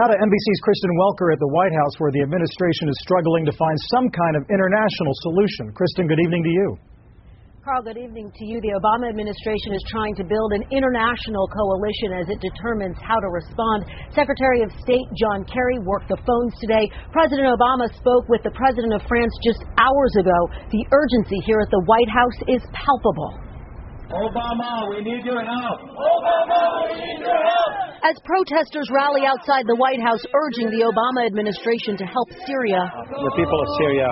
Now to NBC's Kristen Welker at the White House, where the administration is struggling to find some kind of international solution. Kristen, good evening to you. Carl, good evening to you. The Obama administration is trying to build an international coalition as it determines how to respond. Secretary of State John Kerry worked the phones today. President Obama spoke with the president of France just hours ago. The urgency here at the White House is palpable. Obama, we need your help. Obama, we need your help. As protesters rally outside the White House urging the Obama administration to help Syria. The people of Syria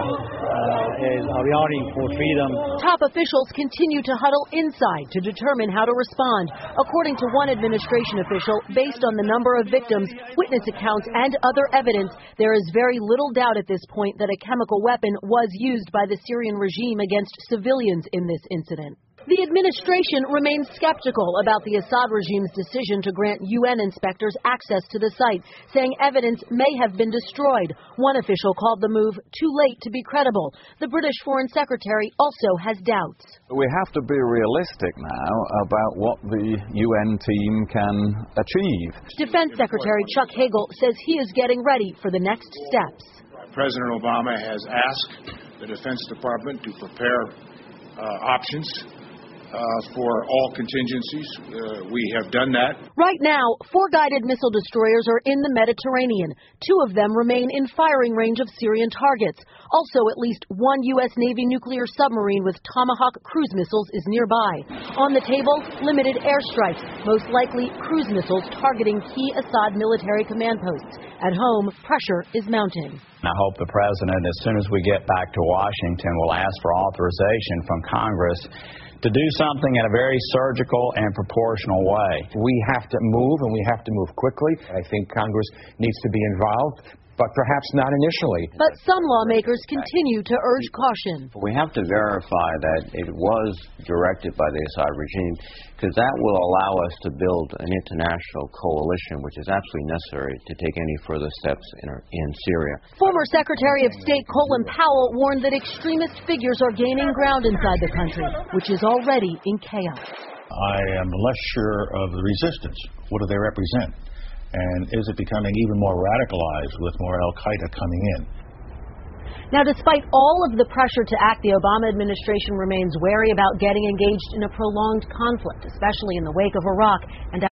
are yearning for freedom. Top officials continue to huddle inside to determine how to respond. According to one administration official, based on the number of victims, witness accounts, and other evidence, there is very little doubt at this point that a chemical weapon was used by the Syrian regime against civilians in this incident. The administration remains skeptical about the Assad regime's decision to grant UN inspectors access to the site, saying evidence may have been destroyed. One official called the move too late to be credible. The British Foreign Secretary also has doubts. We have to be realistic now about what the UN team can achieve. Defense Secretary Chuck Hagel says he is getting ready for the next steps. President Obama has asked the Defense Department to prepare options for all contingencies. We have done that. Right now, 4 guided missile destroyers are in the Mediterranean. 2 of them remain in firing range of Syrian targets. Also, at least 1 U.S. Navy nuclear submarine with Tomahawk cruise missiles is nearby. On the table, limited airstrikes, most likely cruise missiles targeting key Assad military command posts. At home, pressure is mounting. I hope the president, as soon as we get back to Washington, will ask for authorization from Congress to do something in a very surgical and proportional way. We have to move, and we have to move quickly. I think Congress needs to be involved, but perhaps not initially. But some lawmakers continue to urge caution. We have to verify that it was directed by the Assad regime, because that will allow us to build an international coalition, which is absolutely necessary to take any further steps in Syria. Former Secretary of State Colin Powell warned that extremist figures are gaining ground inside the country, which is already in chaos. I am less sure of the resistance. What do they represent? And is it becoming even more radicalized with more al-Qaeda coming in? Now, despite all of the pressure to act, the Obama administration remains wary about getting engaged in a prolonged conflict, especially in the wake of Iraq and